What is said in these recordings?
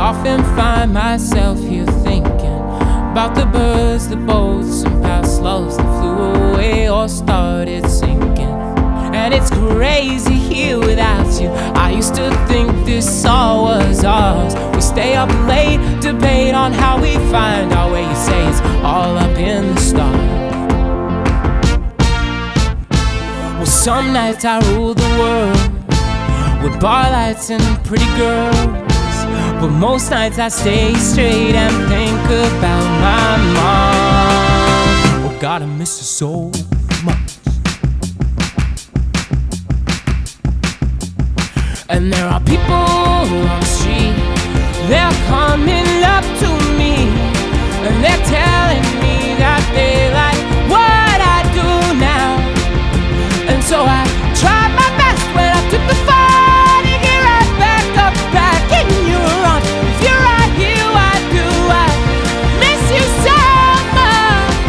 often find myself here thinking about the birds, the boats, and past loves that flew away or started sinking. And it's crazy here without you. I used to think this all was ours. We stay up late, debate on how we find our way. You say it's all up in the stars. Well, some nights I rule the world with bar lights and pretty girls, but most nights I stay straight and think about my mom. Oh God, I miss her so much. And there are people on the street, they're coming up to me, and they're telling me that they like what I do now. And so I tried my best when I took the fall to get right back up, back in your arms. If you're right here, I do, I miss you so much.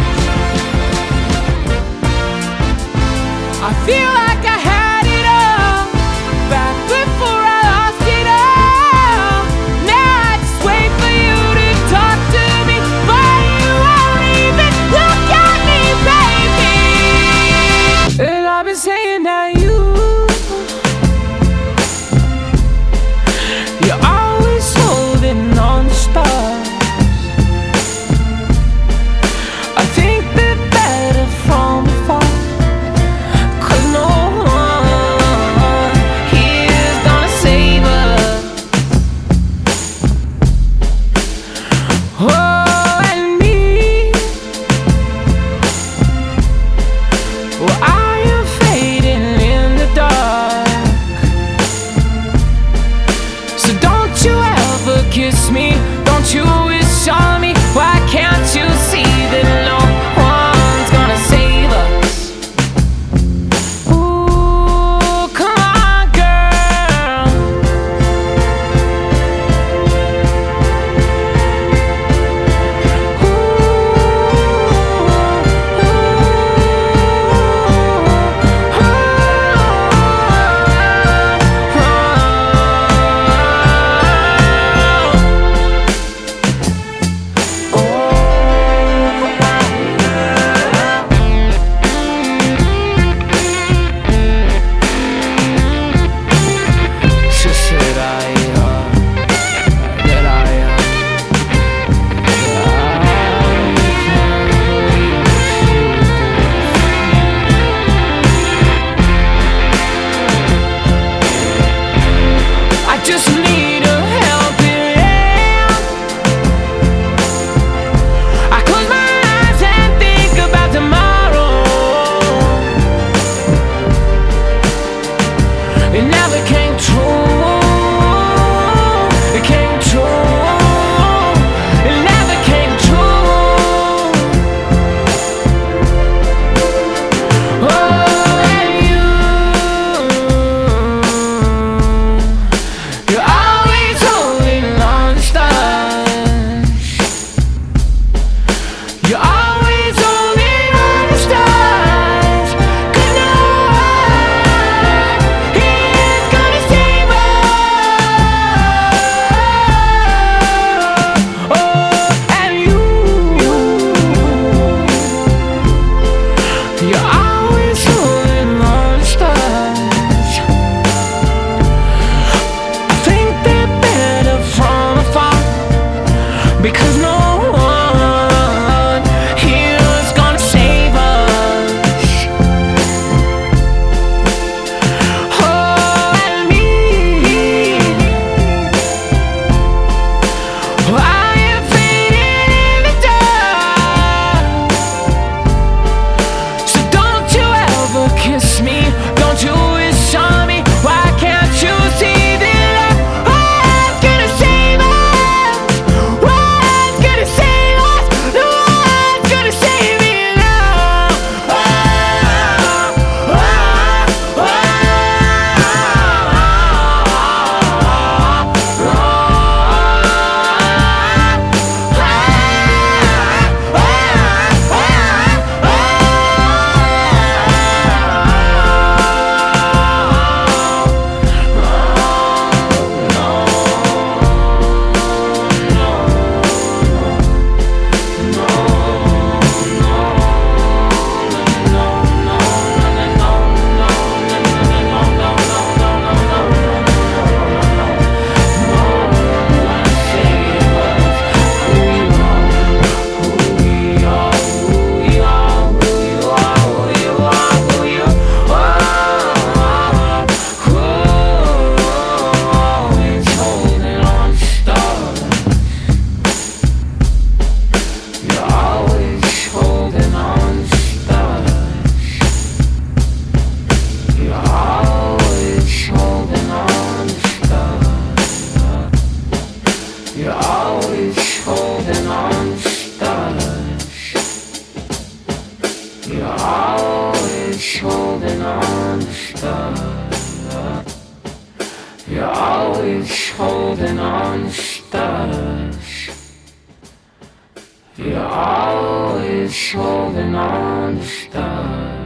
I feel like I had it all back before I lost it all. Now I just wait for you to talk to me, but you won't even look at holding on to stuff. You're always holding on to stuff. You're always holding on to stuff.